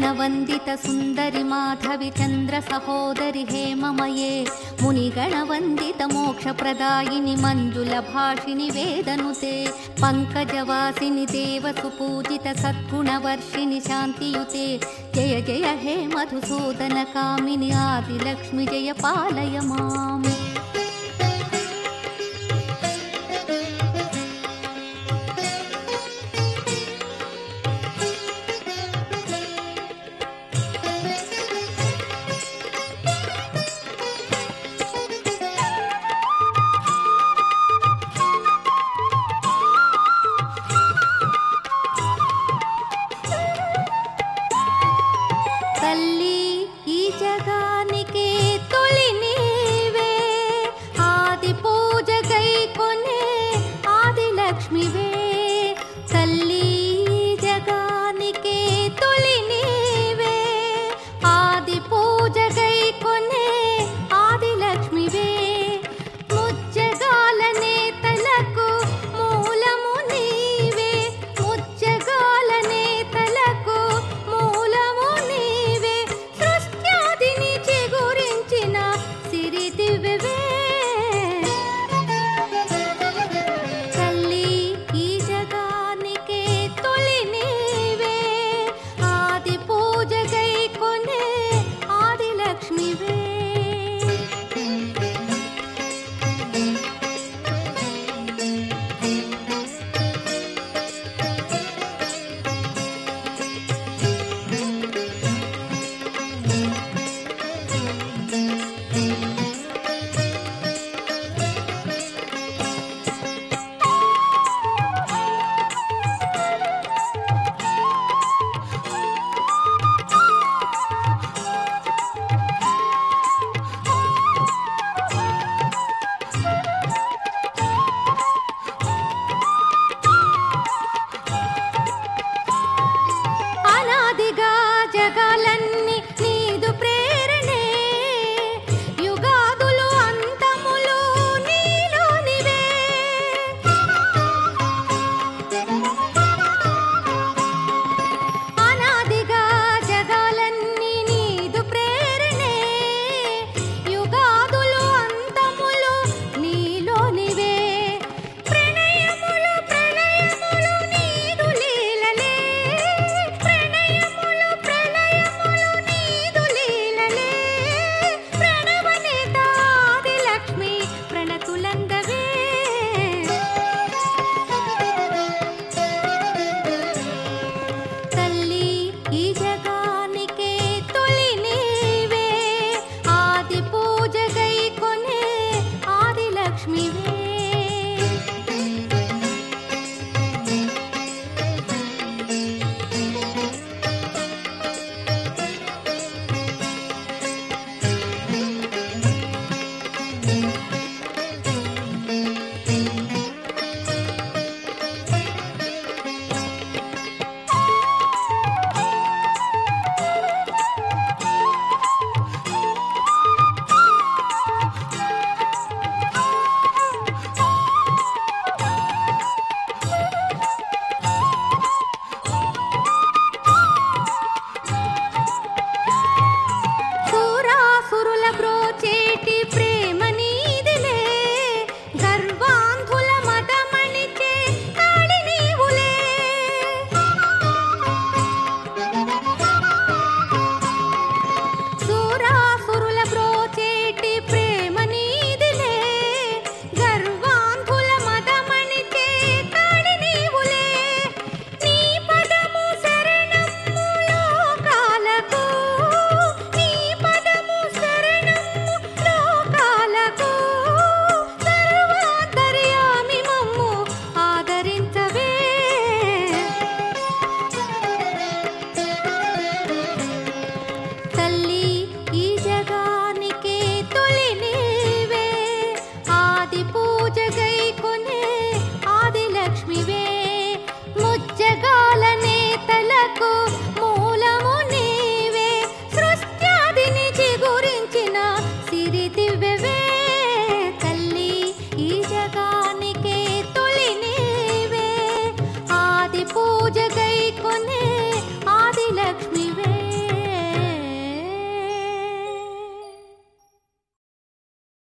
మునిగణవందిత సుందరి మాధవి చంద్ర సహోదరి హేమమయే మునిగణవందిత మోక్షప్రదాయిని మంజుల భాషిని వేదనుతే పంకజవాసిని దేవసు పూజిత సద్గుణవర్షిణి శాంతియుతే జయ జయ హే మధుసూదన కామిని ఆదిలక్ష్మి జయ పాలయ మాం. తల్లి ఈ జగానికి తొలి నీవే ఆది పూజకై కొనే ఆది లక్ష్మివే. తల్లి ఈ జగానికి తొలి నీవే ఆది పూజకై కొనే ఆది లక్ష్మివే. ముజ్జగాల నేతలకు మూలము నీవే ముజ్జగాల నేతలకు మూలము నీవే సృష్ట్యాదిని చిగురించిన సిరిదివ్వెవే. తల్లి ఈ జగానికే తొలి నీవే ఆది పూజకై కొనే ఆది లక్ష్మివే. అనాదిగా జగాలన్నీ నీదు ప్రేరణే యుగాదులు అంతములు నీలోనివే. అనాదిగా జగాలన్నీ నీదు ప్రేరణే యుగాదులు అంతములు నీలోనివే. ప్రణయములు ప్రళయములు నీదు లీలలే ప్రణయములు ప్రళయములు నీదు లీలలే. ప్రణవనేత ఆది లక్ష్మి ప్రణతులందవే. తల్లి ఈ జగానికే తొలి నీవే ఆది పూజకై కొనే ఆది లక్ష్మివే. సురాసురుల బ్రోచేటి